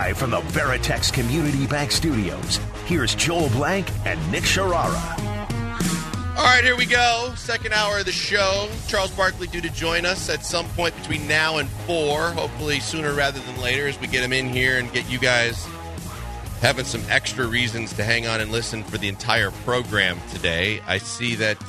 Live from the Veritex Community Bank Studios, here's Joel Blank and Nick Sharara. All right, here we go. Second hour of the show. Charles Barkley due to join us at some point between now and 4, hopefully sooner rather than later as we get him in here and get you guys having some extra reasons to hang on and listen for the entire program today. I see that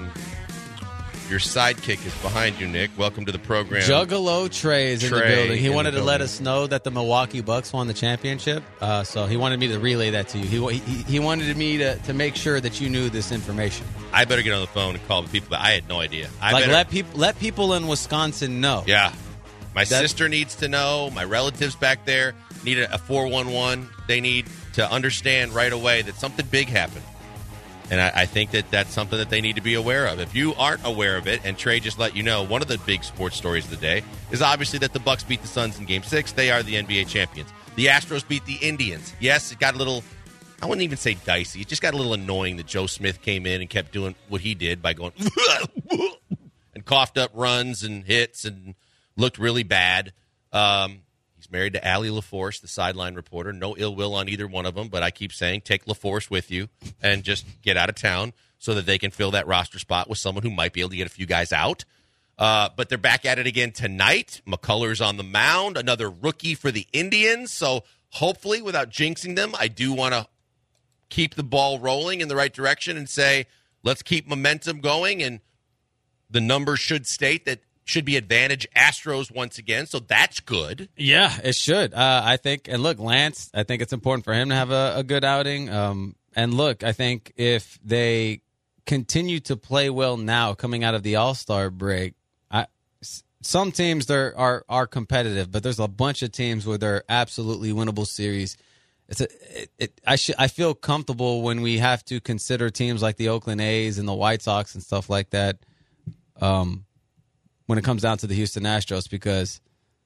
your sidekick is behind you, Nick. Welcome to the program. Juggalo Trey is in the building. He wanted to let us know that the Milwaukee Bucks won the championship, so he wanted me to relay that to you. He wanted me to make sure that you knew this information. I better get on the phone and call the people, but I had no idea. Let people in Wisconsin know. Yeah. My sister needs to know. My relatives back there need a 411. They need to understand right away that something big happened. And I think that that's something that they need to be aware of. If you aren't aware of it, and Trey just let you know, one of the big sports stories of the day is obviously that the Bucks beat the Suns in Game 6. They are the NBA champions. The Astros beat the Indians. Yes, it got a little, I wouldn't even say dicey. It just got a little annoying that Joe Smith came in and kept doing what he did by going and coughed up runs and hits and looked really bad. He's married to Allie LaForce, the sideline reporter. No ill will on either one of them, but I keep saying take LaForce with you and just get out of town so that they can fill that roster spot with someone who might be able to get a few guys out. But they're back at it again tonight. McCullers on the mound, another rookie for the Indians. So hopefully, without jinxing them, I do want to keep the ball rolling in the right direction and say, let's keep momentum going. And the numbers should state that should be advantage Astros once again, so that's good. Yeah, it should. I think, and look, Lance, I think it's important for him to have a good outing. And look, I think if they continue to play well now coming out of the All-Star break, some teams are competitive, but there's a bunch of teams where they're absolutely winnable series. I feel comfortable when we have to consider teams like the Oakland A's and the White Sox and stuff like that. When it comes down to the Houston Astros, because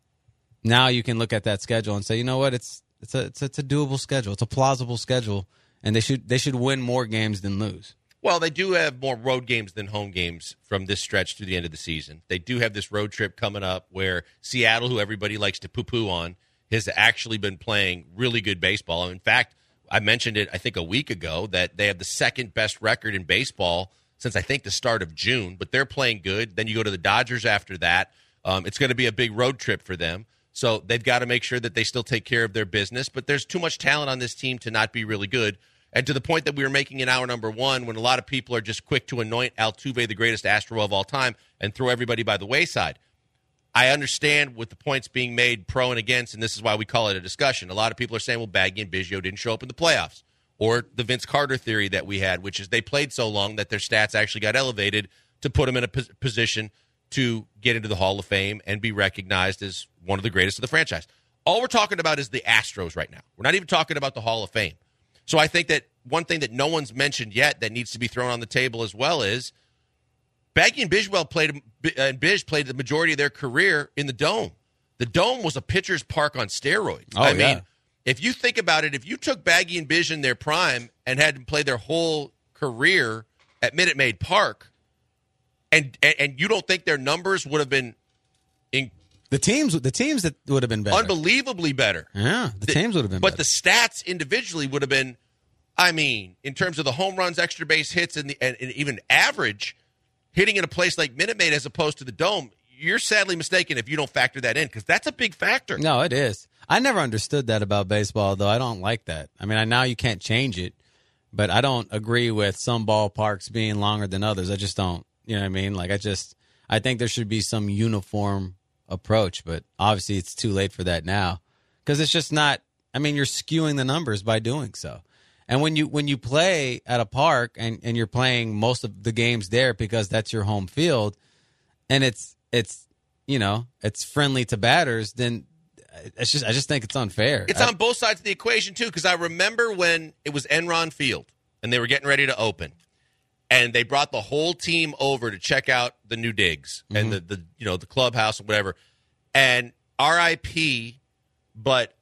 now you can look at that schedule and say, you know what, it's a doable schedule, it's a plausible schedule, and they should win more games than lose. Well, they do have more road games than home games from this stretch through the end of the season. They do have this road trip coming up where Seattle, who everybody likes to poo-poo on, has actually been playing really good baseball. In fact, I mentioned it, I think, a week ago, that they have the second best record in baseball since I think the start of June, but they're playing good. Then you go to the Dodgers after that. It's going to be a big road trip for them. So they've got to make sure that they still take care of their business. But there's too much talent on this team to not be really good. And to the point that we were making in hour number 1, when a lot of people are just quick to anoint Altuve the greatest Astro of all time and throw everybody by the wayside. I understand with the points being made pro and against, and this is why we call it a discussion. A lot of people are saying, well, Baggy and Biggio didn't show up in the playoffs. Or the Vince Carter theory that we had, which is they played so long that their stats actually got elevated to put them in a position to get into the Hall of Fame and be recognized as one of the greatest of the franchise. All we're talking about is the Astros right now. We're not even talking about the Hall of Fame. So I think that one thing that no one's mentioned yet that needs to be thrown on the table as well is Baggy and Biggio played the majority of their career in the Dome. The Dome was a pitcher's park on steroids. I mean, if you think about it, if you took Baggy and Biggio in their prime and had them play their whole career at Minute Maid Park, and you don't think their numbers would have been the teams that would have been better, unbelievably better. Yeah, the teams would have been better. But the stats individually would have been, I mean, in terms of the home runs, extra base hits, and even average hitting in a place like Minute Maid as opposed to the Dome. You're sadly mistaken if you don't factor that in, because that's a big factor. No, it is. I never understood that about baseball, though. I don't like that. I mean, I know you can't change it, but I don't agree with some ballparks being longer than others. I just don't. You know what I mean? Like, I think there should be some uniform approach, but obviously it's too late for that now, because it's just not. I mean, you're skewing the numbers by doing so. And when you play at a park and you're playing most of the games there because that's your home field, and it's friendly to batters, then I just think it's unfair. It's on both sides of the equation too, because I remember when it was Enron Field and they were getting ready to open, and they brought the whole team over to check out the new digs and the clubhouse and whatever. And RIP, but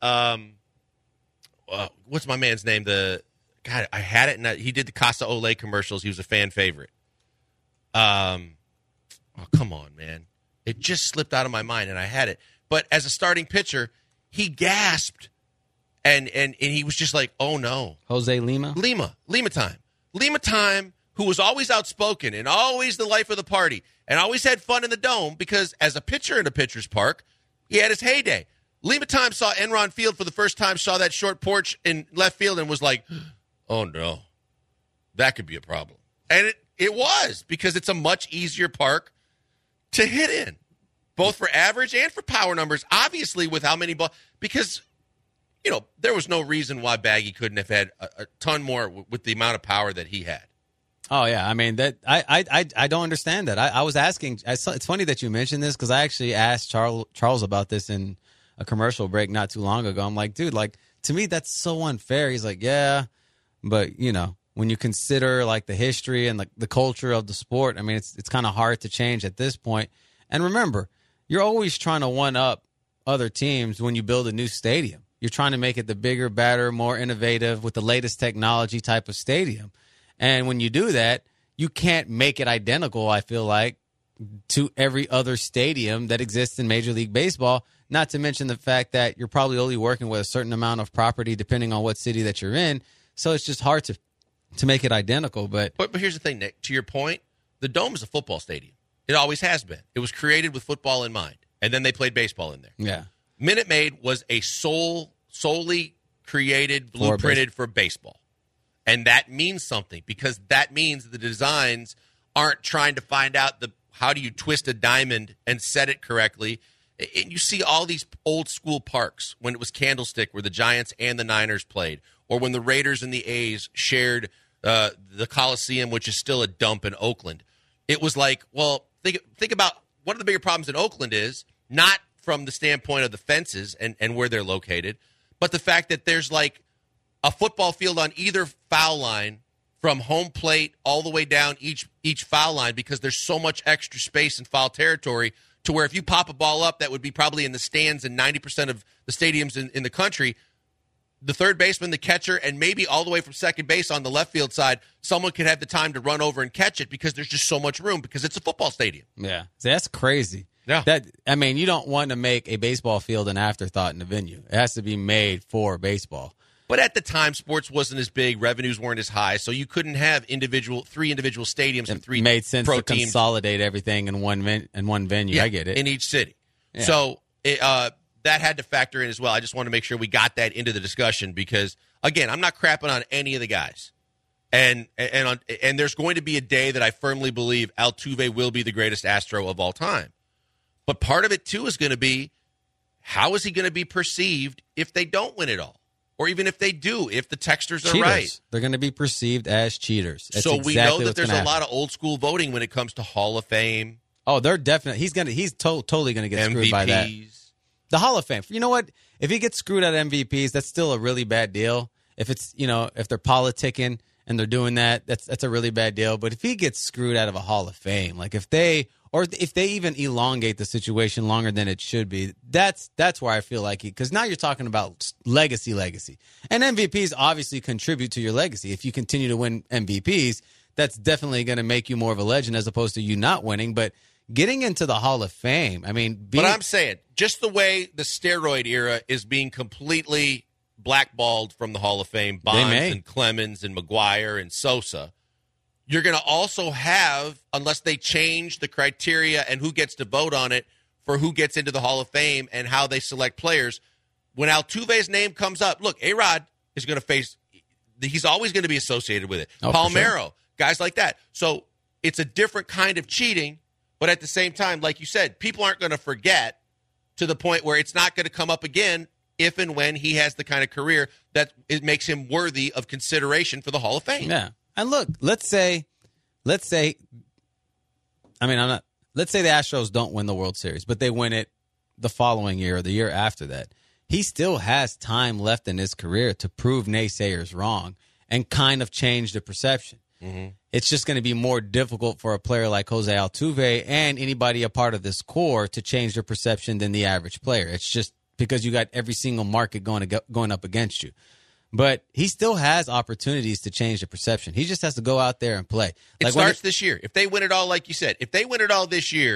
what's my man's name? I had it, and he did the Casa Olay commercials. He was a fan favorite. Oh, come on, man. It just slipped out of my mind, and I had it. But as a starting pitcher, he gasped And he was just like, oh, no. Jose Lima? Lima time, who was always outspoken and always the life of the party and always had fun in the Dome because as a pitcher in a pitcher's park, he had his heyday. Lima time saw Enron Field for the first time, saw that short porch in left field and was like, oh, no, that could be a problem. And it was, because it's a much easier park to hit in, both for average and for power numbers, obviously with how many balls. Because, there was no reason why Baggy couldn't have had a ton more with the amount of power that he had. Oh, yeah. I mean, that I don't understand that. I was asking. It's funny that you mentioned this because I actually asked Charles about this in a commercial break not too long ago. I'm like, dude, to me, that's so unfair. He's like, yeah, but, when you consider, the history and, the culture of the sport, I mean, it's kind of hard to change at this point. And remember, you're always trying to one-up other teams when you build a new stadium. You're trying to make it the bigger, better, more innovative with the latest technology type of stadium. And when you do that, you can't make it identical, I feel like, to every other stadium that exists in Major League Baseball, not to mention the fact that you're probably only working with a certain amount of property depending on what city that you're in. So it's just hard to make it identical. But here's the thing, Nick. To your point, the Dome is a football stadium. It always has been. It was created with football in mind, and then they played baseball in there. Yeah. Minute Maid was a solely created, blueprinted for baseball. And that means something, because that means the designs aren't trying to find out how do you twist a diamond and set it correctly. And you see all these old school parks when it was Candlestick where the Giants and the Niners played, or when the Raiders and the A's shared the Coliseum, which is still a dump in Oakland. It was like, well, think about one of the bigger problems in Oakland is not from the standpoint of the fences and where they're located, but the fact that there's a football field on either foul line from home plate all the way down each foul line, because there's so much extra space in foul territory to where if you pop a ball up that would be probably in the stands in 90% of the stadiums in the country, the third baseman, the catcher, and maybe all the way from second base on the left field side, someone could have the time to run over and catch it because there's just so much room because it's a football stadium. Yeah. That's crazy. Yeah. You don't want to make a baseball field an afterthought in the venue. It has to be made for baseball. But at the time, sports wasn't as big, revenues weren't as high, so you couldn't have three individual stadiums and three made sense pro to teams. Consolidate everything in one venue. Yeah, I get it. In each city. Yeah. So that had to factor in as well. I just want to make sure we got that into the discussion because, again, I'm not crapping on any of the guys. And there's going to be a day that I firmly believe Altuve will be the greatest Astro of all time. But part of it, too, is going to be how is he going to be perceived if they don't win it all? Or even if they do, if the texters are right. They're going to be perceived as cheaters. That's so we know that there's a happen. lot of old school voting when it comes to Hall of Fame. Oh, they're definitely he's totally going to get MVPs. Screwed by that. The Hall of Fame. You know what? If he gets screwed at MVPs, that's still a really bad deal. If it's if they're politicking and they're doing that, that's a really bad deal. But if he gets screwed out of a Hall of Fame, if they even elongate the situation longer than it should be, that's where I feel like because now you're talking about legacy. And MVPs obviously contribute to your legacy. If you continue to win MVPs, that's definitely going to make you more of a legend as opposed to you not winning. But getting into the Hall of Fame, but I'm saying, just the way the steroid era is being completely blackballed from the Hall of Fame, Bonds and Clemens and McGuire and Sosa, you're going to also have, unless they change the criteria and who gets to vote on it for who gets into the Hall of Fame and how they select players, when Altuve's name comes up, look, A-Rod is going to face – he's always going to be associated with it. Palmeiro, guys like that. So it's a different kind of cheating, but at the same time, like you said, people aren't going to forget to the point where it's not going to come up again if and when he has the kind of career that it makes him worthy of consideration for the Hall of Fame. Yeah. And look, let's say the Astros don't win the World Series, but they win it the following year or the year after that. He still has time left in his career to prove naysayers wrong and kind of change the perception. Mm-hmm. It's just going to be more difficult for a player like Jose Altuve and anybody a part of this core to change their perception than the average player. It's just because you got every single market going up against you. But he still has opportunities to change the perception. He just has to go out there and play. It starts this year. If they win it all, like you said, if they win it all this year,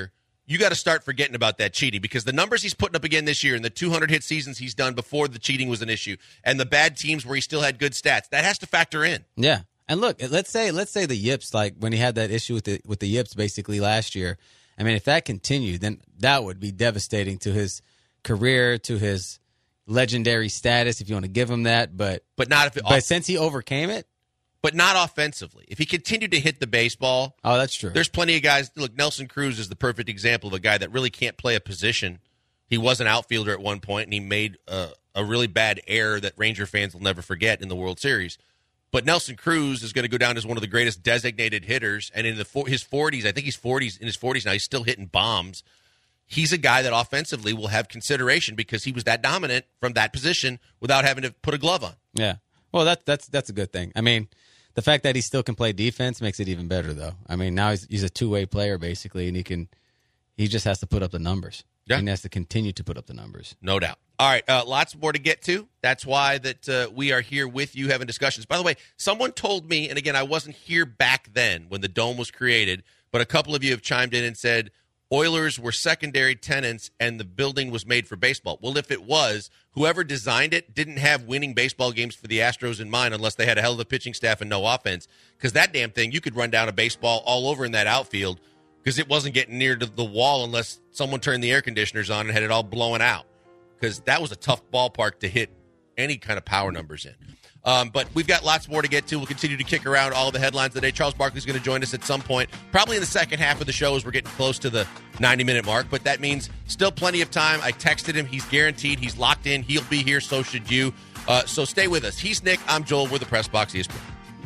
you got to start forgetting about that cheating, because the numbers he's putting up again this year and the 200 hit seasons he's done before the cheating was an issue and the bad teams where he still had good stats, that has to factor in. Yeah. And look, let's say the yips, like when he had that issue with the yips basically last year. I mean, if that continued, then that would be devastating to his career, to his legendary status, if you want to give him that. But not if but since he overcame it. But not offensively. If he continued to hit the baseball. Oh, that's true. There's plenty of guys. Look, Nelson Cruz is the perfect example of a guy that really can't play a position. He was an outfielder at one point, and he made a really bad error that Ranger fans will never forget in the World Series. But Nelson Cruz is going to go down as one of the greatest designated hitters. And in his 40s, I think he's in his 40s now, he's still hitting bombs. He's a guy that offensively will have consideration because he was that dominant from that position without having to put a glove on. Yeah. Well, that's a good thing. I mean, the fact that he still can play defense makes it even better, though. I mean, now he's a two-way player, basically, and he just has to put up the numbers. Yeah. He has to continue to put up the numbers. No doubt. All right, lots more to get to. That's why that we are here with you having discussions. By the way, someone told me, and again, I wasn't here back then when the Dome was created, but a couple of you have chimed in and said Oilers were secondary tenants and the building was made for baseball. Well, if it was, whoever designed it didn't have winning baseball games for the Astros in mind unless they had a hell of a pitching staff and no offense. Because that damn thing, you could run down a baseball all over in that outfield because it wasn't getting near to the wall unless someone turned the air conditioners on and had it all blowing out. Because that was a tough ballpark to hit any kind of power numbers in. But we've got lots more to get to. We'll continue to kick around all of the headlines today. Charles Barkley's going to join us at some point, probably in the second half of the show as we're getting close to the 90-minute mark. But that means still plenty of time. I texted him. He's guaranteed. He's locked in. He'll be here. So should you. So stay with us. He's Nick. I'm Joel. We're the Press Box ESPN.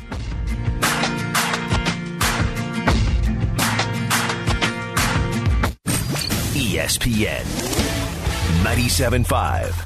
ESPN 97.5.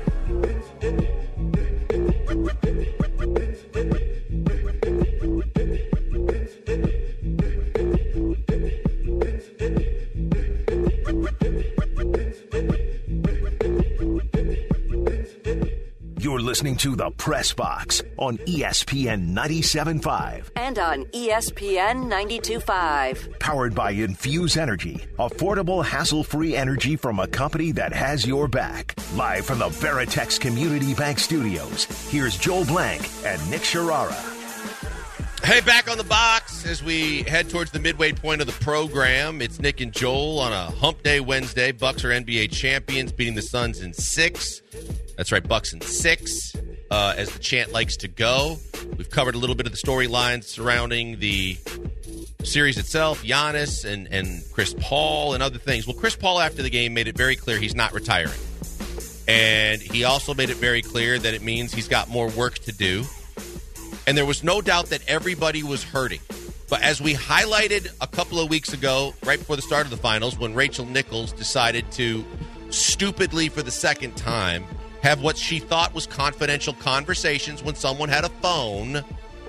You're listening to The Press Box on ESPN 97.5. And on ESPN 92.5. Powered by Infuse Energy. Affordable, hassle-free energy from a company that has your back. Live from the Veritex Community Bank Studios, here's Joel Blank and Nick Sharara. Hey, back on the box as we head towards the midway point of the program. It's Nick and Joel on a hump day Wednesday. Bucks are NBA champions, beating the Suns in 6. That's right, Bucks in 6, as the chant likes to go. We've covered a little bit of the storylines surrounding the series itself, Giannis and Chris Paul and other things. Well, Chris Paul after the game made it very clear he's not retiring. And he also made it very clear that it means he's got more work to do. And there was no doubt that everybody was hurting. But as we highlighted a couple of weeks ago, right before the start of the finals, when Rachel Nichols decided to stupidly for the second time have what she thought was confidential conversations when someone had a phone,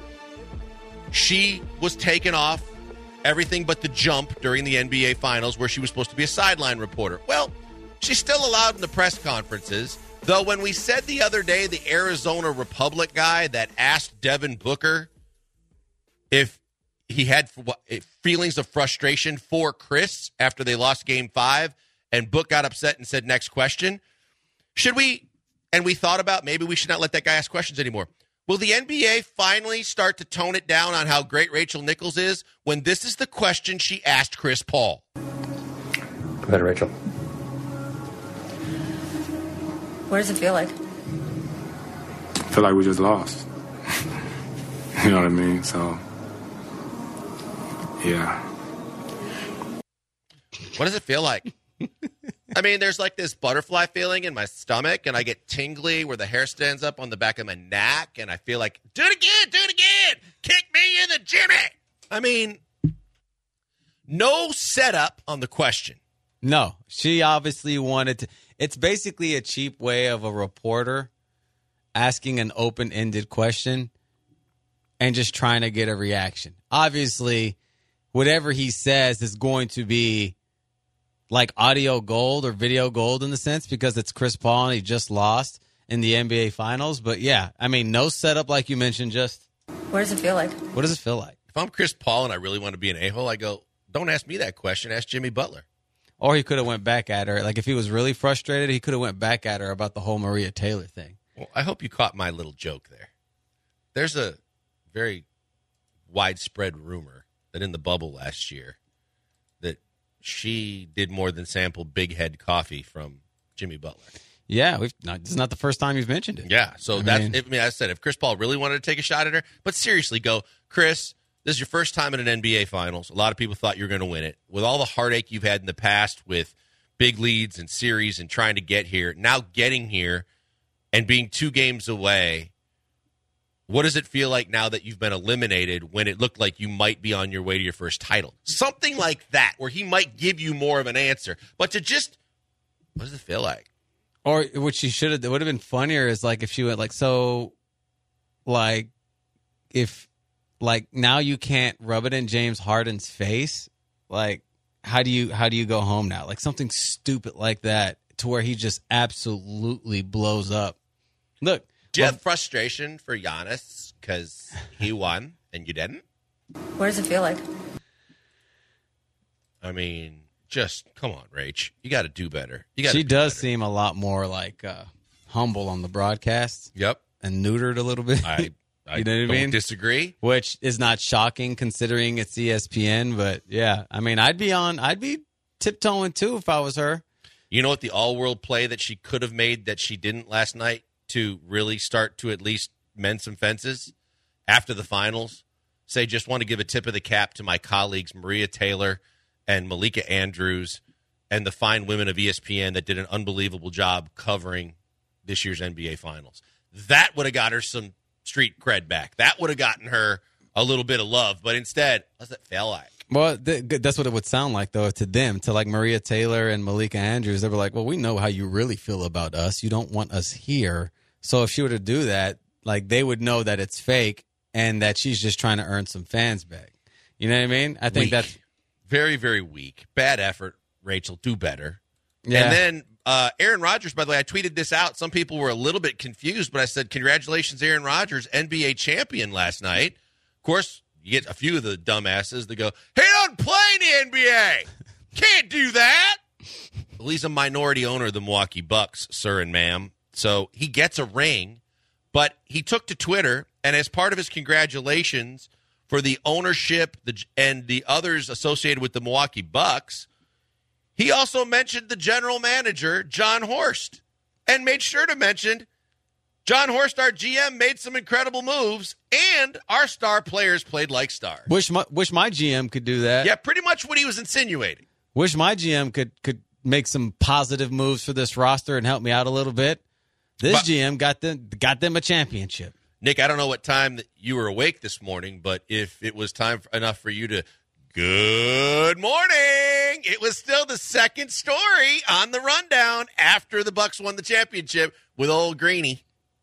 she was taken off everything but the jump during the NBA Finals where she was supposed to be a sideline reporter. Well, she's still allowed in the press conferences, though when we said the other day the Arizona Republic guy that asked Devin Booker if he had feelings of frustration for Chris after they lost Game 5, and Book got upset and said, next question, should we... And we thought about maybe we should not let that guy ask questions anymore. Will the NBA finally start to tone it down on how great Rachel Nichols is when this is the question she asked Chris Paul? Go ahead, Rachel. What does it feel like? I feel like we just lost. You know what I mean? So, yeah. What does it feel like? I mean, there's like this butterfly feeling in my stomach, and I get tingly where the hair stands up on the back of my neck, and I feel like, do it again, kick me in the Jimmy. I mean, no setup on the question. No, she obviously wanted to. It's basically a cheap way of a reporter asking an open-ended question and just trying to get a reaction. Obviously, whatever he says is going to be like audio gold or video gold in the sense because it's Chris Paul and he just lost in the NBA Finals. But, yeah, I mean, no setup like you mentioned, just... What does it feel like? What does it feel like? If I'm Chris Paul and I really want to be an a-hole, I go, don't ask me that question, ask Jimmy Butler. Or he could have went back at her. Like, if he was really frustrated, he could have went back at her about the whole Maria Taylor thing. Well, I hope you caught my little joke there. There's a very widespread rumor that in the bubble last year that she did more than sample Big Head coffee from Jimmy Butler. Yeah, this is not the first time you've mentioned it. Yeah, so I said, if Chris Paul really wanted to take a shot at her, but seriously, go, Chris, this is your first time in an NBA Finals. A lot of people thought you were going to win it. With all the heartache you've had in the past with big leads and series and trying to get here, now getting here and being 2 games away, what does it feel like now that you've been eliminated when it looked like you might be on your way to your first title? Something like that, where he might give you more of an answer. But to just, what does it feel like? Or what she should have, it would have been funnier is like if she went like, so, like, if, like, now you can't rub it in James Harden's face, like, how do you go home now? Like, something stupid like that to where he just absolutely blows up. Look. Do you have frustration for Giannis because he won and you didn't? What does it feel like? I mean, just come on, Rach. You got to do better. She does seem a lot more like humble on the broadcast. Yep. And neutered a little bit. I you know what I mean? Disagree. Which is not shocking considering it's ESPN, but yeah. I mean, I'd be tiptoeing too if I was her. You know what the all-world play that she could have made that she didn't last night to really start to at least mend some fences after the finals? Say, just want to give a tip of the cap to my colleagues, Maria Taylor and Malika Andrews, and the fine women of ESPN that did an unbelievable job covering this year's NBA Finals. That would have got her some street cred back. That would have gotten her a little bit of love. But instead, what's it feel like? Well, that's what it would sound like, though, to them, to like Maria Taylor and Malika Andrews. They were like, well, we know how you really feel about us. You don't want us here. So if she were to do that, like, they would know that it's fake and that she's just trying to earn some fans back. You know what I mean? I think that's very, very weak. Bad effort, Rachel. Do better. Yeah. And then Aaron Rodgers, by the way, I tweeted this out. Some people were a little bit confused, but I said, congratulations, Aaron Rodgers, NBA champion last night. Of course, you get a few of the dumbasses that go, he doesn't play in the NBA. Can't do that. Well, he's a minority owner of the Milwaukee Bucks, sir and ma'am. So he gets a ring, but he took to Twitter, and as part of his congratulations for the ownership and the others associated with the Milwaukee Bucks, he also mentioned the general manager, John Horst, and made sure to mention John Horst, our GM, made some incredible moves, and our star players played like stars. Wish my GM could do that. Yeah, pretty much what he was insinuating. Wish my GM could make some positive moves for this roster and help me out a little bit. This GM got them a championship. Nick, I don't know what time that you were awake this morning, but if it was time enough for you to good morning, it was still the second story on the rundown after the Bucks won the championship with old Greeny.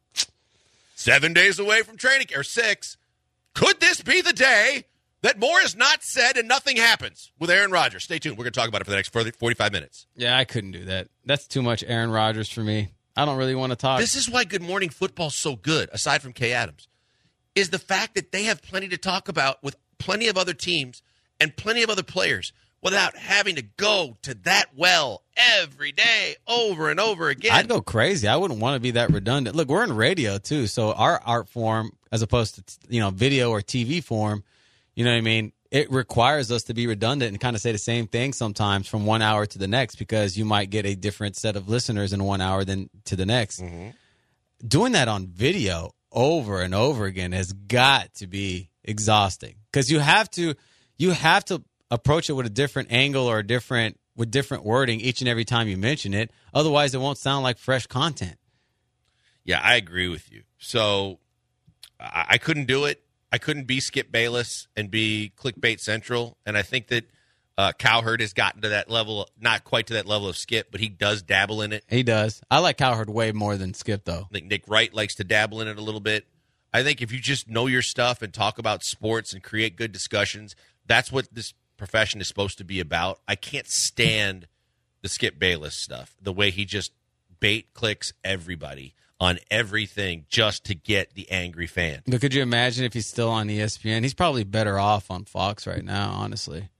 7 days away from training, or 6. Could this be the day that more is not said and nothing happens with Aaron Rodgers? Stay tuned. We're going to talk about it for the next 45 minutes. Yeah, I couldn't do that. That's too much Aaron Rodgers for me. I don't really want to talk. This is why Good Morning Football's so good, aside from Kay Adams, is the fact that they have plenty to talk about with plenty of other teams and plenty of other players without having to go to that well every day over and over again. I'd go crazy. I wouldn't want to be that redundant. Look, we're in radio, too, so our art form, as opposed to video or TV form, you know what I mean, it requires us to be redundant and kind of say the same thing sometimes from 1 hour to the next because you might get a different set of listeners in 1 hour than to the next. Mm-hmm. Doing that on video over and over again has got to be exhausting because you have to approach it with a different angle or with different wording each and every time you mention it. Otherwise, it won't sound like fresh content. Yeah, I agree with you. So I couldn't do it. I couldn't be Skip Bayless and be Clickbait Central. And I think that Cowherd has gotten to that level, not quite to that level of Skip, but he does dabble in it. He does. I like Cowherd way more than Skip, though. I think Nick Wright likes to dabble in it a little bit. I think if you just know your stuff and talk about sports and create good discussions, that's what this profession is supposed to be about. I can't stand the Skip Bayless stuff, the way he just bait clicks everybody on everything just to get the angry fan. But could you imagine if he's still on ESPN? He's probably better off on Fox right now, honestly.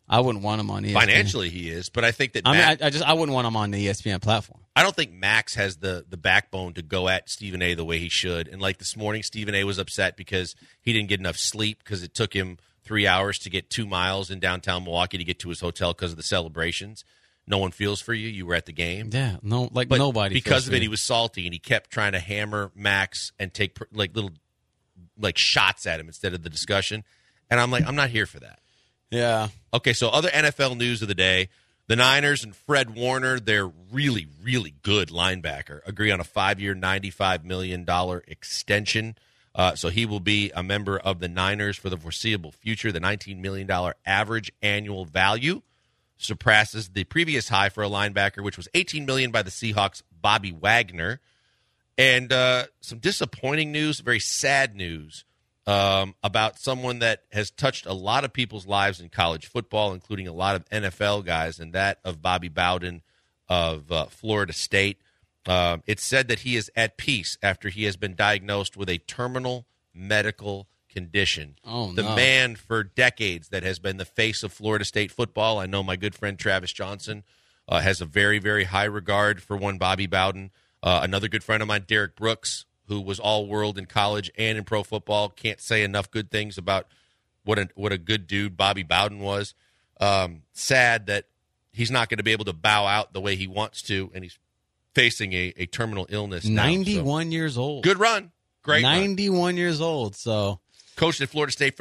I wouldn't want him on ESPN. Financially, he is, but I think that I wouldn't want him on the ESPN platform. I don't think Max has the backbone to go at Stephen A. the way he should. And like this morning, Stephen A. was upset because he didn't get enough sleep because it took him 3 hours to get 2 miles in downtown Milwaukee to get to his hotel because of the celebrations. No one feels for you. You were at the game. Yeah, but nobody. Because of it, he was salty, and he kept trying to hammer Max and take little shots at him instead of the discussion. And I'm like, I'm not here for that. Yeah. Okay, so other NFL news of the day. The Niners and Fred Warner, their really, really good linebacker, agree on a 5-year, $95 million extension. So he will be a member of the Niners for the foreseeable future. The $19 million average annual value surpasses the previous high for a linebacker, which was $18 million by the Seahawks' Bobby Wagner. And some disappointing news, very sad news, about someone that has touched a lot of people's lives in college football, including a lot of NFL guys, and that of Bobby Bowden of Florida State. It's said that he is at peace after he has been diagnosed with a terminal medical condition. Oh, no. The man for decades that has been the face of Florida State football. I know my good friend Travis Johnson has a very, very high regard for one Bobby Bowden. Another good friend of mine, Derek Brooks, who was all-world in college and in pro football, can't say enough good things about what a good dude Bobby Bowden was. Sad that he's not going to be able to bow out the way he wants to, and he's facing a terminal illness now. 91 years old. Good run. Great 91 run. years old. So coached at Florida State for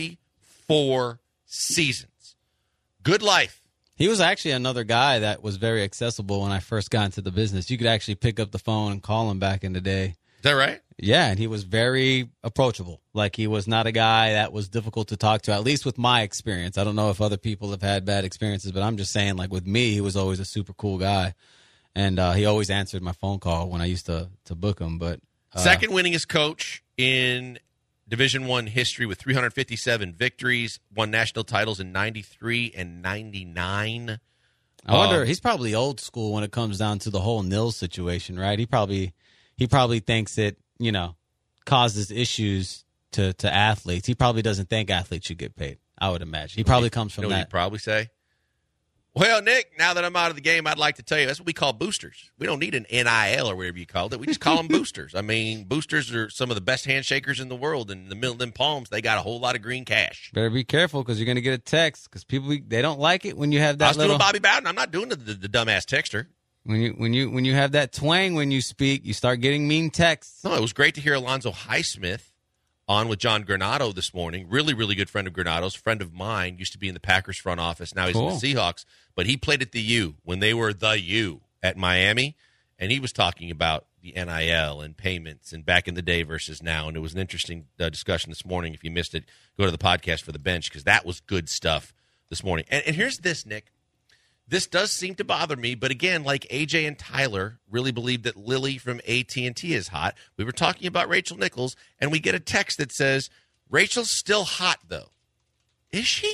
34 seasons. Good life. He was actually another guy that was very accessible when I first got into the business. You could actually pick up the phone and call him back in the day. Is that right? Yeah, and he was very approachable. Like, he was not a guy that was difficult to talk to, at least with my experience. I don't know if other people have had bad experiences, but I'm just saying, like, with me, he was always a super cool guy. And he always answered my phone call when I used to book him. But second winningest coach in Division I history with 357 victories, won national titles in 93 and 99. I wonder, he's probably old school when it comes down to the whole Nils situation, right? He probably thinks it, causes issues to athletes. He probably doesn't think athletes should get paid, I would imagine. He probably comes from that. that. He'd probably say, well, Nick, now that I'm out of the game, I'd like to tell you, that's what we call boosters. We don't need an NIL or whatever you called it. We just call them boosters. I mean, boosters are some of the best handshakers in the world. And in the middle of them palms, they got a whole lot of green cash. Better be careful because you're going to get a text because people, they don't like it when you have that I was doing Bobby Bowden. I'm not doing the dumbass texter. When you have that twang when you speak, you start getting mean texts. No, it was great to hear Alonzo Highsmith on with John Granado this morning. Really, really good friend of Granado's. Friend of mine, used to be in the Packers front office. Now he's in the Seahawks. But he played at the U when they were the U at Miami. And he was talking about the NIL and payments and back in the day versus now. And it was an interesting discussion this morning. If you missed it, go to the podcast for the bench because that was good stuff this morning. And here's this, Nick. This does seem to bother me, but again, like AJ and Tyler really believe that Lily from AT&T is hot. We were talking about Rachel Nichols, and we get a text that says, Rachel's still hot, though. Is she?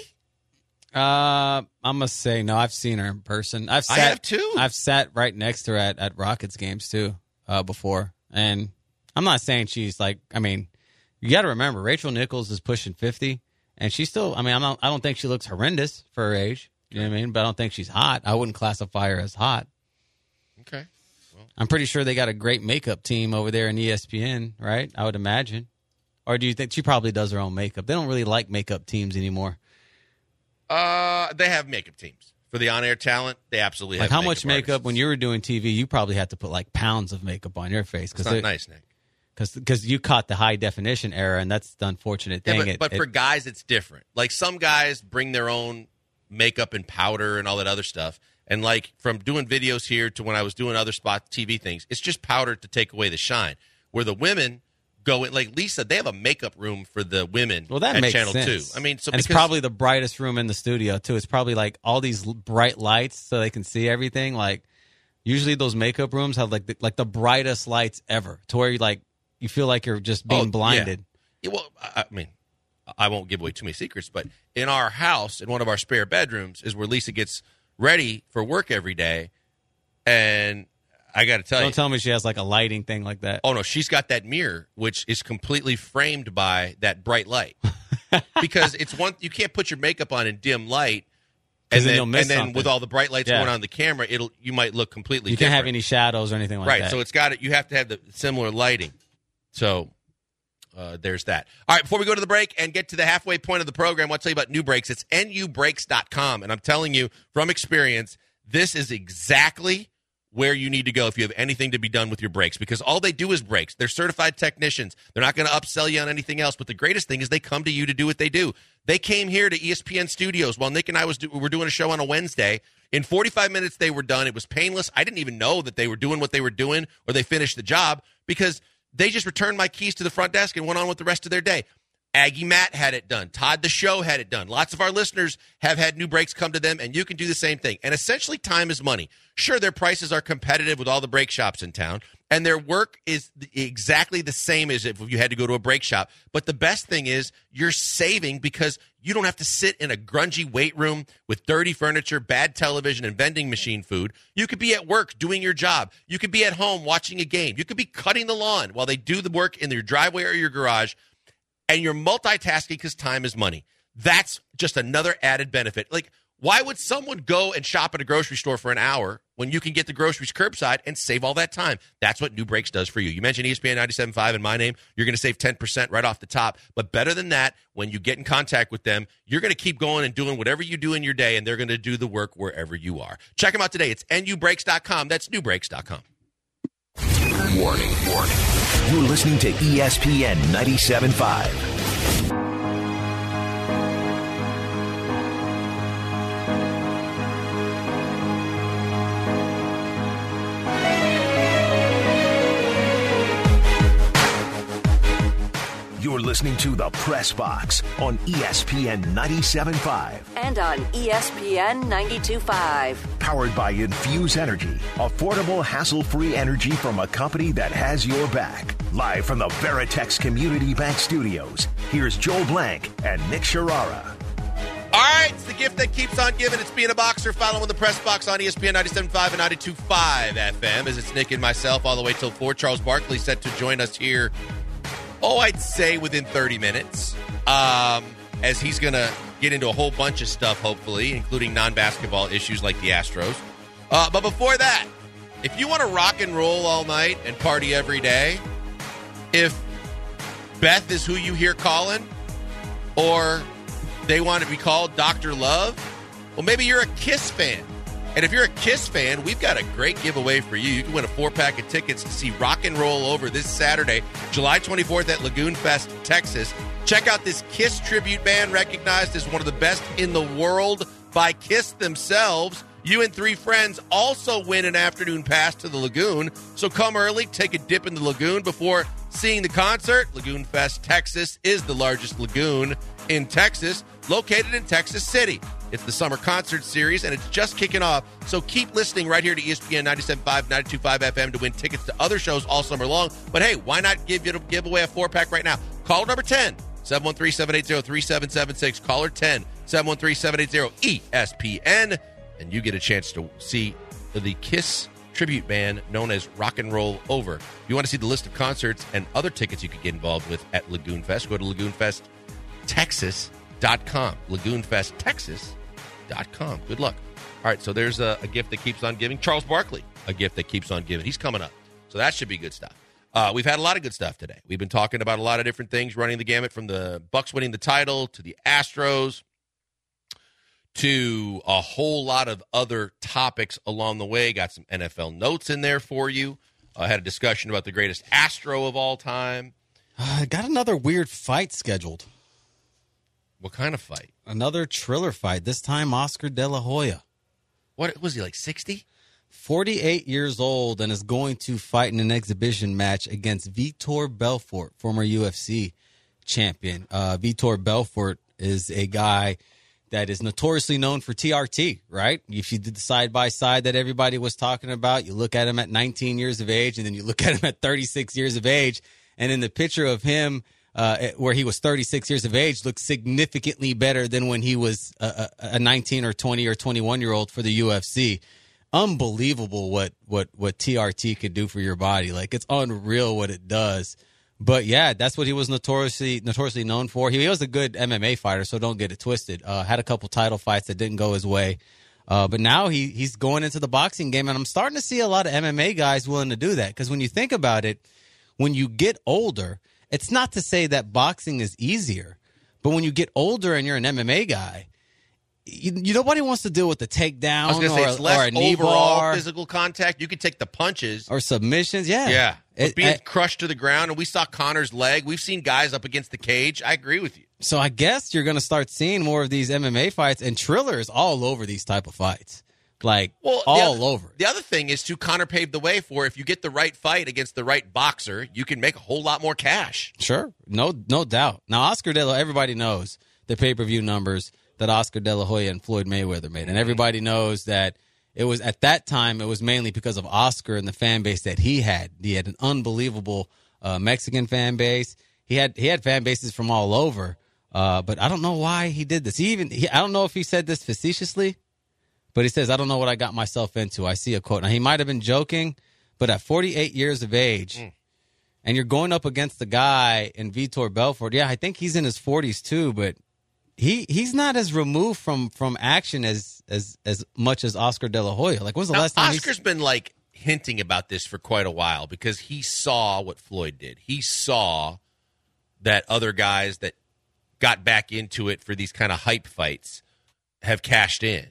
I'm going to say no. I've seen her in person. I have, too. I've sat right next to her at Rockets games, too, before. And I'm not saying she's like, you got to remember, Rachel Nichols is pushing 50, and she's still, I don't think she looks horrendous for her age. You know what I mean? But I don't think she's hot. I wouldn't classify her as hot. Okay. Well, I'm pretty sure they got a great makeup team over there in ESPN, right? I would imagine. Or do you think she probably does her own makeup? They don't really like makeup teams anymore. They have makeup teams. For the on-air talent, they absolutely have how much makeup, artists. when you were doing TV, you probably had to put like pounds of makeup on your face. It's not nice, Nick. Because you caught the high-definition era, and that's the unfortunate thing. Yeah, but for guys, it's different. Like some guys bring their own makeup and powder and all that other stuff. And like from doing videos here to when I was doing other spot TV things, it's just powder to take away the shine. Where the women go in, like Lisa, they have a makeup room for the women that at makes Channel sense. 2. And it's probably the brightest room in the studio, too. It's probably like all these bright lights so they can see everything. Like usually those makeup rooms have like the brightest lights ever to where you feel like you're just being blinded. Yeah, well, I won't give away too many secrets, but in our house, in one of our spare bedrooms, is where Lisa gets ready for work every day. And I got to tell you. Don't tell me she has like a lighting thing like that. Oh, no, she's got that mirror, which is completely framed by that bright light. Because it's you can't put your makeup on in dim light And then you'll miss something. with all the bright lights going on the camera, you might look completely You different. can't have any shadows or anything like that. Right, so you have to have the similar lighting. So there's that. All right, before we go to the break and get to the halfway point of the program, I'll tell you about New Brakes. It's nubrakes.com, and I'm telling you from experience, this is exactly where you need to go if you have anything to be done with your brakes, because all they do is brakes. They're certified technicians. They're not going to upsell you on anything else, but the greatest thing is they come to you to do what they do. They came here to ESPN Studios while Nick and I were doing a show on a Wednesday. In 45 minutes, they were done. It was painless. I didn't even know that they were doing what they were doing or they finished the job because they just returned my keys to the front desk and went on with the rest of their day. Aggie Matt had it done. Todd the Show had it done. Lots of our listeners have had New Brakes come to them, and you can do the same thing. And essentially, time is money. Sure, their prices are competitive with all the brake shops in town, and their work is exactly the same as if you had to go to a brake shop. But the best thing is you're saving because you don't have to sit in a grungy weight room with dirty furniture, bad television, and vending machine food. You could be at work doing your job. You could be at home watching a game. You could be cutting the lawn while they do the work in your driveway or your garage. And you're multitasking because time is money. That's just another added benefit. Like, why would someone go and shop at a grocery store for an hour when you can get the groceries curbside and save all that time? That's what New Brakes does for you. You mentioned ESPN 97.5 and my name. You're going to save 10% right off the top. But better than that, when you get in contact with them, you're going to keep going and doing whatever you do in your day, and they're going to do the work wherever you are. Check them out today. It's nubrakes.com. That's newbrakes.com. Warning. You're listening to ESPN 97.5. You're listening to The Press Box on ESPN 97.5. And on ESPN 92.5. Powered by Infuse Energy. Affordable, hassle-free energy from a company that has your back. Live from the Veritex Community Bank Studios, here's Joel Blank and Nick Sharara. All right, it's the gift that keeps on giving. It's being a boxer. Following The Press Box on ESPN 97.5 and 92.5 FM. As it's Nick and myself all the way till 4. Charles Barkley set to join us here, I'd say within 30 minutes, as he's going to get into a whole bunch of stuff, hopefully, including non-basketball issues like the Astros. But before that, if you want to rock and roll all night and party every day, if Beth is who you hear calling, or they want to be called Dr. Love, well, maybe you're a Kiss fan. And if you're a Kiss fan, we've got a great giveaway for you. You can win a 4-pack of tickets to see Rock and Roll Over this Saturday, July 24th at Lagoon Fest, Texas. Check out this Kiss tribute band recognized as one of the best in the world by Kiss themselves. You and 3 friends also win an afternoon pass to the Lagoon. So come early, take a dip in the Lagoon before seeing the concert. Lagoon Fest, Texas is the largest lagoon in Texas, located in Texas City. It's the summer concert series, and it's just kicking off. So keep listening right here to ESPN 97.5, 92.5 FM to win tickets to other shows all summer long. But hey, why not give away a 4-pack right now? Caller number 10, 713-780-3776. Caller 10, 713-780-ESPN. And you get a chance to see the Kiss tribute band known as Rock and Roll Over. If you want to see the list of concerts and other tickets you could get involved with at Lagoon Fest, go to LagoonFestTexas.com. LagoonFestTexas.com. Good luck. All right, so there's a gift that keeps on giving. Charles Barkley, a gift that keeps on giving. He's coming up. So that should be good stuff. We've had a lot of good stuff today. We've been talking about a lot of different things, running the gamut from the Bucks winning the title to the Astros to a whole lot of other topics along the way. Got some NFL notes in there for you. I had a discussion about the greatest Astro of all time. Got another weird fight scheduled. What kind of fight? Another Triller fight, this time Oscar De La Hoya. What was he, like 60? 48 years old and is going to fight in an exhibition match against Vitor Belfort, former UFC champion. Vitor Belfort is a guy that is notoriously known for TRT, right? If you did the side-by-side that everybody was talking about, you look at him at 19 years of age, and then you look at him at 36 years of age, and in the picture of him where he was 36 years of age looks significantly better than when he was a 19 or 20 or 21-year-old for the UFC. Unbelievable what TRT could do for your body. Like, it's unreal what it does. But yeah, that's what he was notoriously known for. He was a good MMA fighter, so don't get it twisted. Had a couple title fights that didn't go his way. But now he's going into the boxing game, and I'm starting to see a lot of MMA guys willing to do that. Because when you think about it, when you get older, it's not to say that boxing is easier, but when you get older and you're an MMA guy, nobody wants to deal with the takedown I was going to say, it's less or a knee overall bar physical contact. You can take the punches. or submissions. Yeah. Yeah. But being crushed to the ground, and we saw Connor's leg. We've seen guys up against the cage. I agree with you. So I guess you're going to start seeing more of these MMA fights, and Triller is all over these type of fights. Over. The other thing is, too, Connor paved the way for if you get the right fight against the right boxer, you can make a whole lot more cash. Sure. No doubt. Now, Oscar De La, everybody knows the pay-per-view numbers that Oscar De La Hoya and Floyd Mayweather made. And everybody knows that it was, at that time, it was mainly because of Oscar and the fan base that he had. He had an unbelievable Mexican fan base. He had fan bases from all over. But I don't know why he did this. I don't know if he said this facetiously, but he says, I don't know what I got myself into. I see a quote. Now, he might have been joking, but at 48 years of age, and you're going up against the guy in Vitor Belfort. Yeah, I think he's in his 40s too, but he's not as removed from action as much as Oscar De La Hoya. Like, when's the last time Oscar's been like hinting about this for quite a while because he saw what Floyd did. He saw that other guys that got back into it for these kind of hype fights have cashed in.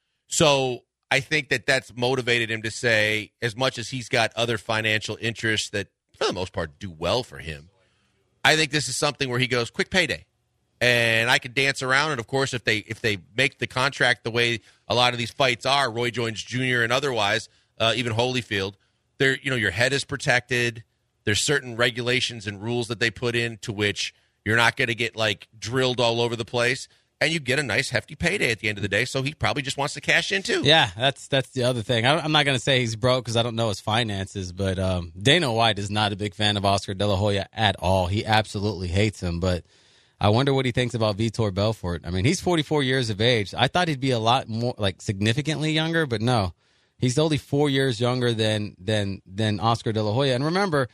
So I think that that's motivated him to say, as much as he's got other financial interests that, for the most part, do well for him, I think this is something where he goes, quick payday. And I could dance around. And, of course, if they make the contract the way a lot of these fights are, Roy Jones Jr. and otherwise, even Holyfield, your head is protected. There's certain regulations and rules that they put in to which you're not going to get, like, drilled all over the place. And you get a nice, hefty payday at the end of the day. So he probably just wants to cash in, too. Yeah, that's the other thing. I'm not going to say he's broke because I don't know his finances. But Dana White is not a big fan of Oscar De La Hoya at all. He absolutely hates him. But I wonder what he thinks about Vitor Belfort. I mean, he's 44 years of age. I thought he'd be a lot more, like, significantly younger. But no, he's only 4 years younger than Oscar De La Hoya. And remember,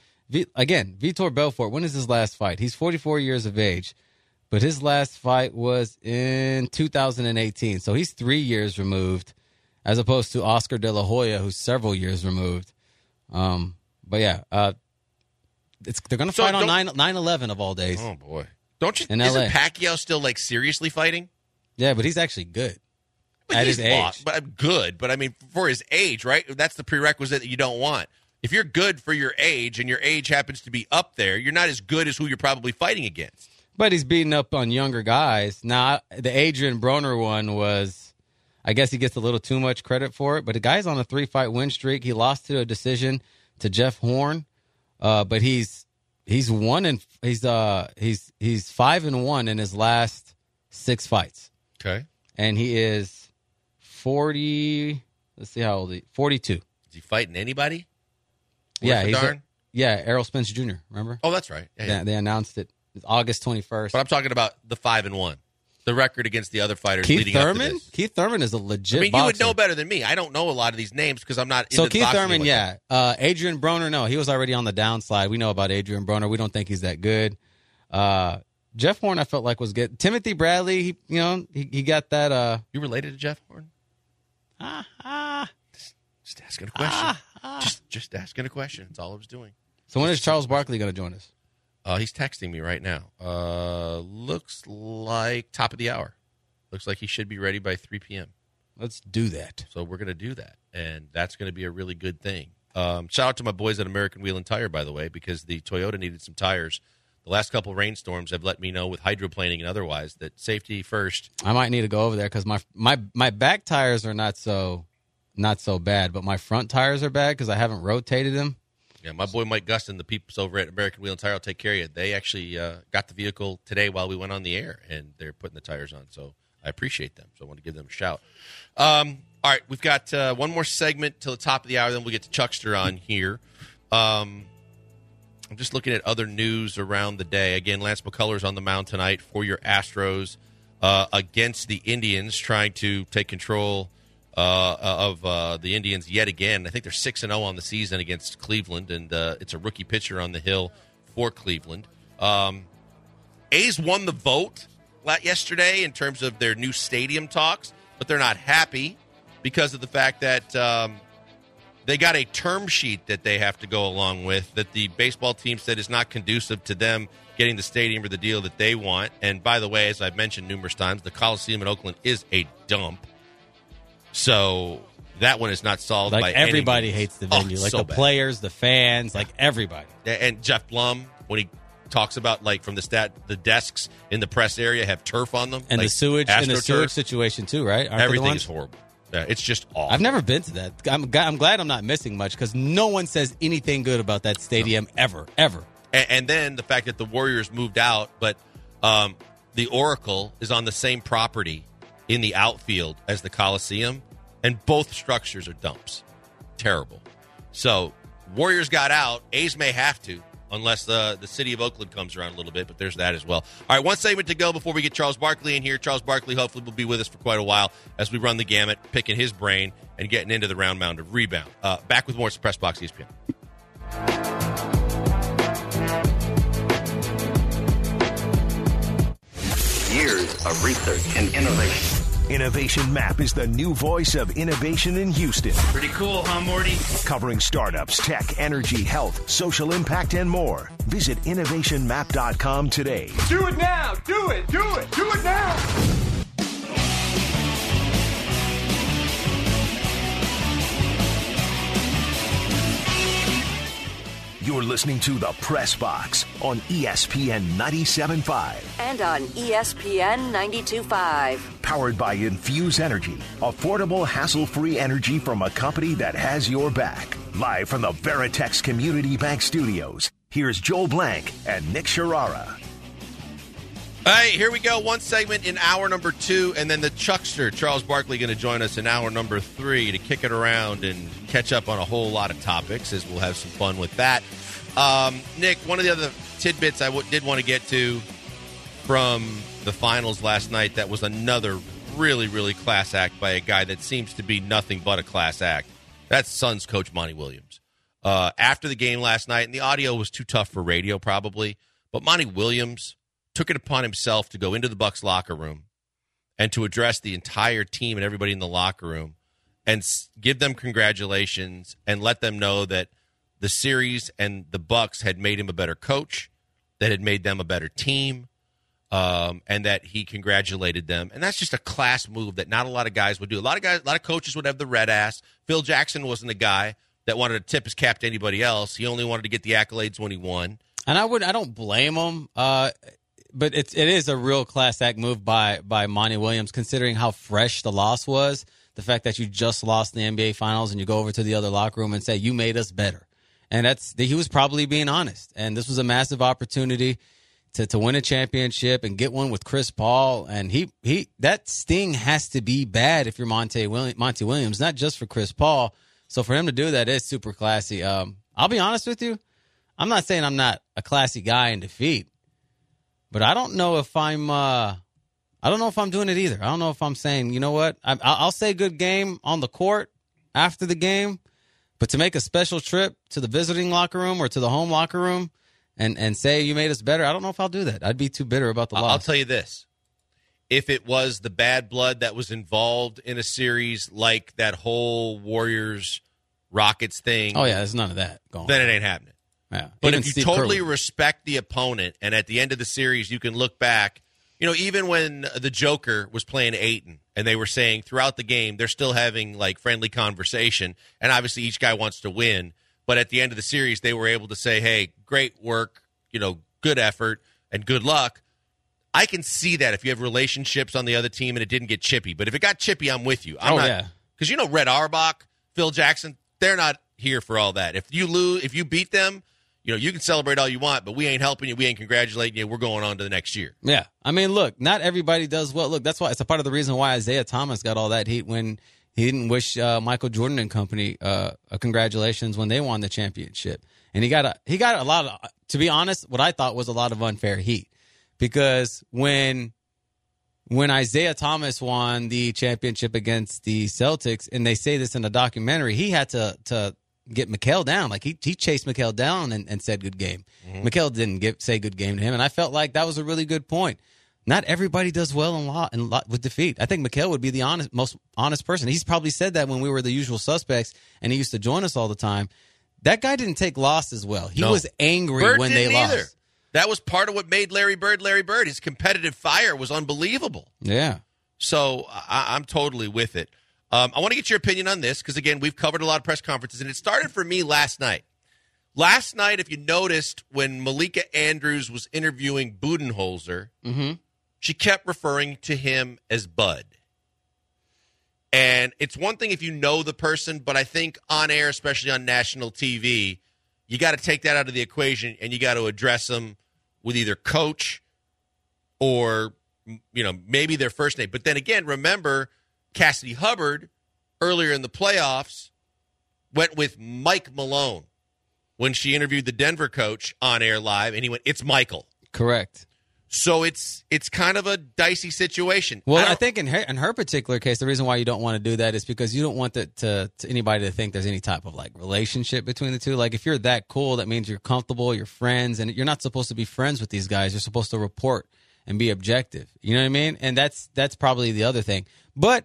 Vitor Belfort, when is his last fight? He's 44 years of age. But his last fight was in 2018. So he's 3 years removed, as opposed to Oscar De La Hoya, who's several years removed. But yeah, they're going to fight on 9/11 of all days. Oh, boy. Isn't LA. Pacquiao still, like, seriously fighting? Yeah, but he's actually good But at he's his age. lost, but good. But, I mean, for his age, right? That's the prerequisite that you don't want. If you're good for your age and your age happens to be up there, you're not as good as who you're probably fighting against. But he's beating up on younger guys. Now, the Adrian Broner one was, I guess he gets a little too much credit for it. But the guy's on a 3-fight win streak. He lost to a decision to Jeff Horn. But he's 5-1 in his last 6 fights. Okay. And he is 40. Let's see how old he is. 42. Is he fighting anybody? Yeah, Darn? Errol Spence Jr. Remember? Oh, that's right. Yeah. They announced it. It's August 21st. But I'm talking about the 5-1, the record against the other fighters leading up to this. Keith Thurman is a legit boxer. You would boxer. know better than me. I don't know a lot of these names because I'm not into So the Keith boxing Thurman, like yeah. Adrian Broner, no. He was already on the downslide. We know about Adrian Broner. We don't think he's that good. Jeff Horn, I felt like, was good. Timothy Bradley, he got that. You related to Jeff Horn? Just asking a question. Just asking a question. That's all I was doing. So when is Charles Barkley going to join us? He's texting me right now. Looks like top of the hour. Looks like he should be ready by 3 p.m. Let's do that. So we're going to do that, and that's going to be a really good thing. Shout out to my boys at American Wheel and Tire, by the way, because the Toyota needed some tires. The last couple of rainstorms have let me know with hydroplaning and otherwise that safety first. I might need to go over there because my back tires are not so bad, but my front tires are bad because I haven't rotated them. Yeah, my boy Mike Gustin, the peeps over at American Wheel and Tire will take care of you. They actually got the vehicle today while we went on the air, and they're putting the tires on. So I appreciate them. So I want to give them a shout. All right, we've got one more segment till the top of the hour, then we'll get to Chuckster on here. I'm just looking at other news around the day. Again, Lance McCullers on the mound tonight for your Astros against the Indians, trying to take control of the Indians yet again. I think they're 6-0 on the season against Cleveland, and it's a rookie pitcher on the hill for Cleveland. A's won the vote yesterday in terms of their new stadium talks, but they're not happy because of the fact that they got a term sheet that they have to go along with that the baseball team said is not conducive to them getting the stadium or the deal that they want. And by the way, as I've mentioned numerous times, the Coliseum in Oakland is a dump. So that one is not solved by everybody any means. hates the venue. Oh, like so the bad. players, the fans, like everybody. And Jeff Blum, when he talks about from the desks in the press area have turf on them. And like the sewage AstroTurf. situation too, right? Aren't Everything the is horrible. Yeah, it's just awful. I've never been to that. I'm glad I'm not missing much because no one says anything good about that stadium ever. And then the fact that the Warriors moved out, but the Oracle is on the same property in the outfield as the Coliseum, and both structures are dumps. Terrible. So Warriors got out. A's may have to, unless the city of Oakland comes around a little bit, but there's that as well. All right, one segment to go before we get Charles Barkley in here. Charles Barkley hopefully will be with us for quite a while as we run the gamut, picking his brain and getting into the round mound of rebound. Back with more Press Box ESPN. Years of research and innovation. Innovation Map is the new voice of innovation in Houston. Pretty cool, huh, Morty? Covering startups, tech, energy, health, social impact, and more. Visit innovationmap.com today. Do it now! Do it! Do it! Do it now! You're listening to The Press Box on ESPN 97.5. And on ESPN 92.5. Powered by Infuse Energy. Affordable, hassle-free energy from a company that has your back. Live from the Veritex Community Bank Studios. Here's Joel Blank and Nick Sharara. All right, here we go. One segment in hour number 2, and then the Chuckster, Charles Barkley, going to join us in hour number 3 to kick it around and catch up on a whole lot of topics, as we'll have some fun with that. Nick, one of the other tidbits I did want to get to from the finals last night that was another really, really class act by a guy that seems to be nothing but a class act. That's Suns coach Monty Williams. After the game last night, and the audio was too tough for radio probably, but Monty Williams took it upon himself to go into the Bucks locker room and to address the entire team and everybody in the locker room and give them congratulations and let them know that the series and the Bucks had made him a better coach, that had made them a better team, and that he congratulated them. And that's just a class move that not a lot of guys would do. A lot of coaches would have the red ass. Phil Jackson wasn't a guy that wanted to tip his cap to anybody else. He only wanted to get the accolades when he won. And I don't blame him. But it is a real class act move by Monty Williams, considering how fresh the loss was. The fact that you just lost the NBA Finals and you go over to the other locker room and say, you made us better. And he was probably being honest. And this was a massive opportunity to win a championship and get one with Chris Paul. And that sting has to be bad if you're Monty Williams, not just for Chris Paul. So for him to do that is super classy. I'll be honest with you. I'm not saying I'm not a classy guy in defeat. But I don't know if I'm doing it either. I don't know if I'm saying, you know what? I'll say good game on the court after the game, but to make a special trip to the visiting locker room or to the home locker room and say you made us better, I don't know if I'll do that. I'd be too bitter about the loss. I'll tell you this. If it was the bad blood that was involved in a series like that whole Warriors-Rockets thing. Oh, yeah, there's none of that going on. Then it ain't happening. Yeah. But Even if you Steve totally Kerr. respect the opponent, and at the end of the series you can look back, even when the Joker was playing Ayton, and they were saying throughout the game they're still having like friendly conversation, and obviously each guy wants to win, but at the end of the series they were able to say, hey, great work, good effort, and good luck. I can see that if you have relationships on the other team and it didn't get chippy. But if it got chippy, I'm with you. Yeah. Because Red Auerbach, Phil Jackson, they're not here for all that. If you beat them, you can celebrate all you want, but we ain't helping you. We ain't congratulating you. We're going on to the next year. Yeah. I mean, look, not everybody does well. Look, that's why it's a part of the reason why Isaiah Thomas got all that heat when he didn't wish Michael Jordan and company congratulations when they won the championship. And he got a lot of, to be honest, what I thought was a lot of unfair heat. Because when Isaiah Thomas won the championship against the Celtics, and they say this in the documentary, he had to get Mikal down. Like he chased Mikal down and said good game. Mikal didn't say good game to him, and I felt like that was a really good point. Not everybody does well with defeat. I think Mikal would be the most honest person. He's probably said that when we were the usual suspects, and he used to join us all the time. That guy didn't take losses well. He was angry Bird when they didn't either. lost. That was part of what made Larry Bird Larry Bird. His competitive fire was unbelievable. Yeah. So I'm totally with it. I want to get your opinion on this because, again, we've covered a lot of press conferences, and it started for me last night. Last night, if you noticed, when Malika Andrews was interviewing Budenholzer, she kept referring to him as Bud. And it's one thing if you know the person, but I think on air, especially on national TV, you got to take that out of the equation and you got to address them with either coach or, maybe their first name. But then again, remember, Cassidy Hubbard earlier in the playoffs went with Mike Malone when she interviewed the Denver coach on air live, and he went, "It's Michael." Correct. So it's kind of a dicey situation. Well, I think in her particular case, the reason why you don't want to do that is because you don't want to anybody to think there's any type of like relationship between the two. Like if you're that cool, that means you're comfortable, you're friends, and you're not supposed to be friends with these guys. You're supposed to report and be objective. You know what I mean? And that's probably the other thing. But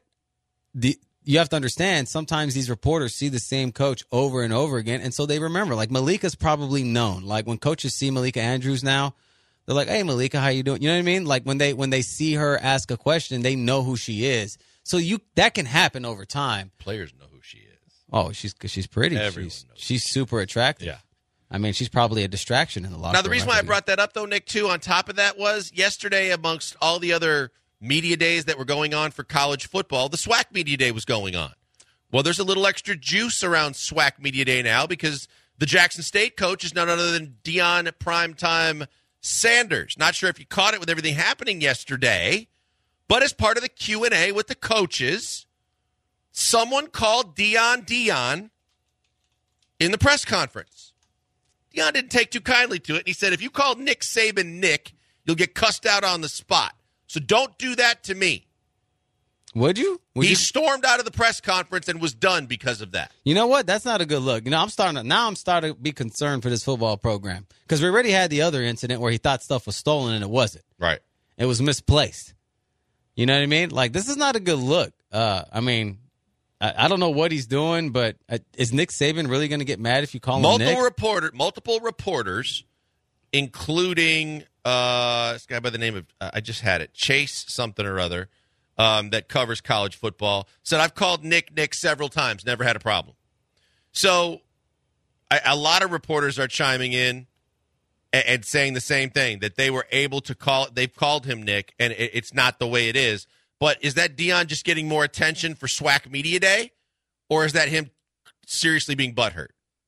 you have to understand, sometimes these reporters see the same coach over and over again, and so they remember. Like Malika's probably known. Like when coaches see Malika Andrews now, they're like, "Hey, Malika, how you doing?" You know what I mean? Like when they see her ask a question, they know who she is. So that can happen over time. Players know who she is. Oh, she's pretty. She's super attractive. Yeah. I mean, she's probably a distraction in the locker room. Now, the reason why I brought that up, though, Nick, too, on top of that was yesterday, amongst all the other media days that were going on for college football, the SWAC Media Day was going on. Well, there's a little extra juice around SWAC Media Day now because the Jackson State coach is none other than Deion Primetime Sanders. Not sure if you caught it with everything happening yesterday, but as part of the Q&A with the coaches, someone called Deion in the press conference. Deion didn't take too kindly to it, and he said, if you call Nick Saban Nick, you'll get cussed out on the spot. So don't do that to me. Would you? He stormed out of the press conference and was done because of that. You know what? That's not a good look. I'm starting to be concerned for this football program because we already had the other incident where he thought stuff was stolen and it wasn't. Right. It was misplaced. You know what I mean? Like, this is not a good look. I don't know what he's doing, but is Nick Saban really going to get mad if you call him Nick? Multiple reporters, including this guy by the name of, I just had it, Chase something or other, that covers college football, said, I've called Nick several times, never had a problem. So a lot of reporters are chiming in and saying the same thing, that they were able to they've called him Nick, and it's not the way it is. But is that Deion just getting more attention for SWAC Media Day, or is that him seriously being butthurt?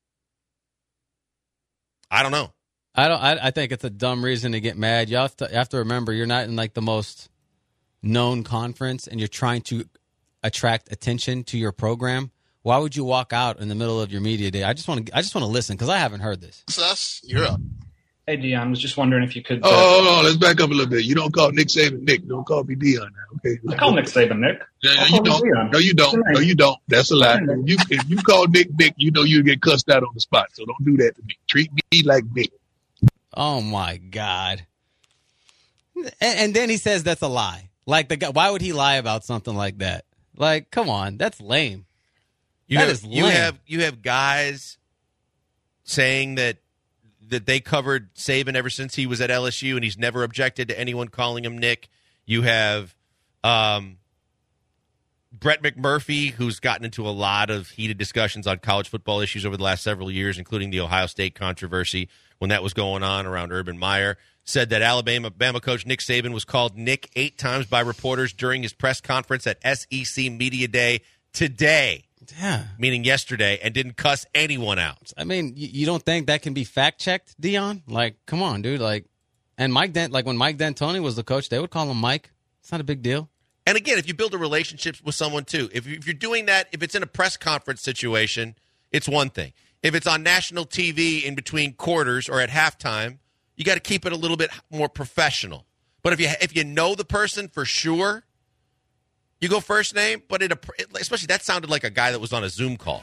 I don't know. I think it's a dumb reason to get mad. You have to remember, you're not in like the most known conference, and you're trying to attract attention to your program. Why would you walk out in the middle of your media day? I just want to listen because I haven't heard this. Sus, you're up. Hey, Deion, was just wondering if you could... hold on. Let's back up a little bit. You don't call Nick Saban Nick. Don't call me Deion now, okay? I call Nick Saban Nick. You don't. No, you don't. No, you don't. That's a lie. If you call Nick Nick, you know you get cussed out on the spot. So don't do that to me. Treat me like Nick. Oh, my God. And then he says that's a lie. Like, the guy, why would he lie about something like that? Like, come on. That's lame. You have guys saying that they covered Saban ever since he was at LSU, and he's never objected to anyone calling him Nick. You have Brett McMurphy, who's gotten into a lot of heated discussions on college football issues over the last several years, including the Ohio State controversy when that was going on around Urban Meyer, said that Alabama coach Nick Saban was called Nick 8 times by reporters during his press conference at SEC Media Day today. Yeah. Meaning yesterday, and didn't cuss anyone out. I mean, you don't think that can be fact-checked, Deion? Like, come on, dude. Like, and when Mike D'Antoni was the coach, they would call him Mike. It's not a big deal. And again, if you build a relationship with someone, too, if you're doing that, if it's in a press conference situation, it's one thing. If it's on national TV in between quarters or at halftime, you got to keep it a little bit more professional. But if you know the person for sure, you go first name, but especially that sounded like a guy that was on a Zoom call.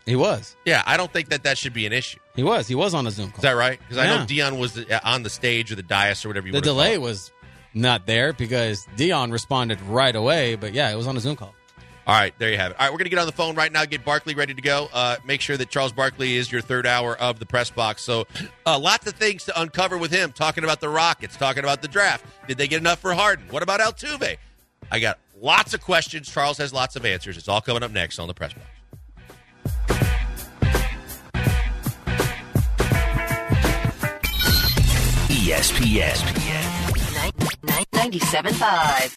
He was. Yeah, I don't think that should be an issue. He was on a Zoom call. Is that right? Because I know Dion was on the stage or the dais or whatever you want to call it. The delay was not there because Dion responded right away, but yeah, it was on a Zoom call. All right, there you have it. All right, we're going to get on the phone right now, get Barkley ready to go. Make sure that Charles Barkley is your third hour of the press box. So lots of things to uncover with him, talking about the Rockets, talking about the draft. Did they get enough for Harden? What about Altuve? I got lots of questions. Charles has lots of answers. It's all coming up next on the press box. ESPN 97.5.